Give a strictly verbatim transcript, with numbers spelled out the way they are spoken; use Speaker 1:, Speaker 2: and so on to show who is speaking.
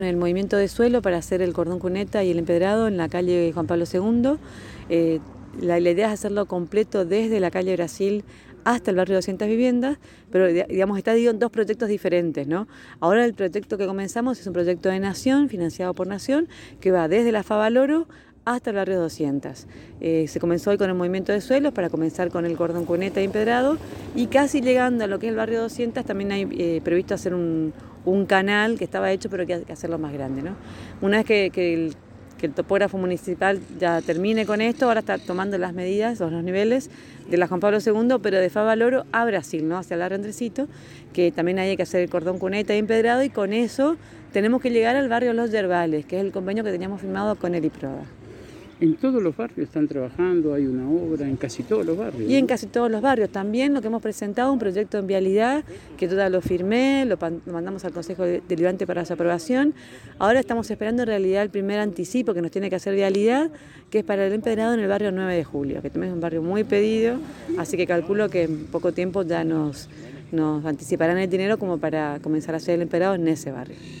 Speaker 1: El movimiento de suelo para hacer el cordón cuneta y el empedrado en la calle Juan Pablo segundo. Eh, la, la idea es hacerlo completo desde la calle Brasil hasta el barrio doscientas viviendas, pero digamos está dividido en dos proyectos diferentes, ¿no? Ahora el proyecto que comenzamos es un proyecto de Nación, financiado por Nación, que va desde la Favaloro hasta el barrio doscientas. Eh, se comenzó hoy con el movimiento de suelos para comenzar con el cordón cuneta y empedrado, y casi llegando a lo que es el barrio doscientas también hay eh, previsto hacer un, un canal que estaba hecho, pero que hay que hacerlo más grande, ¿no? Una vez que, que, el, que el topógrafo municipal ya termine con esto, ahora está tomando las medidas o los niveles de la Juan Pablo segundo, pero de Favaloro a Brasil, ¿no? Hacia el barrio Andresito, que también hay que hacer el cordón cuneta y empedrado, y con eso tenemos que llegar al barrio Los Yerbales, que es el convenio que teníamos firmado con el IPRODA.
Speaker 2: En todos los barrios están trabajando, hay una obra, en casi todos los barrios.
Speaker 1: Y en
Speaker 2: ¿no?
Speaker 1: casi todos los barrios. También lo que hemos presentado, un proyecto en vialidad, que toda lo firmé, lo, lo mandamos al Consejo Deliberante para su aprobación. Ahora estamos esperando en realidad el primer anticipo que nos tiene que hacer vialidad, que es para el empedrado en el barrio nueve de julio, que también es un barrio muy pedido, así que calculo que en poco tiempo ya nos, nos anticiparán el dinero como para comenzar a hacer el empedrado en ese barrio.